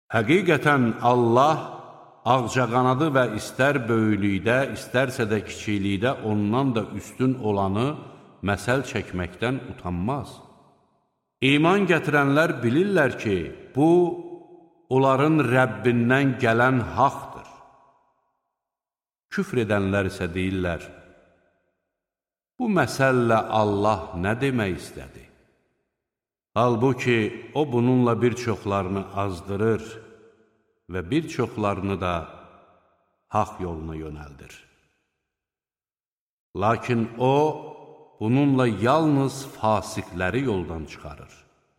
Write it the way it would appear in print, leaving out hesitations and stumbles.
Həqiqətən Allah ağcaqanadı və istər böyüklükdə, istərsə də kiçiklikdə ondan da üstün olanı məsəl çəkməkdən utanmaz. İman gətirənlər bilirlər ki, bu, onların Rəbbindən gələn haqdır. Küfr edənlər isə deyirlər, bu məsəllə Allah nə demək istədi? Halbuki, o bununla bir çoxlarını azdırır və bir çoxlarını da haqq yoluna yönəldir. Lakin o, bununla yalnız fasiqləri yoldan çıxarır.